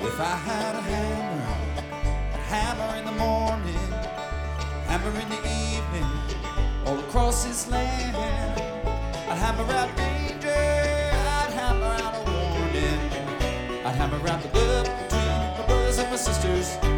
If I had a hammer, I'd hammer in the morning, hammer in the evening, all across this land. I'd hammer out danger, I'd hammer out a warning, I'd hammer out the love between my brothers and my sisters.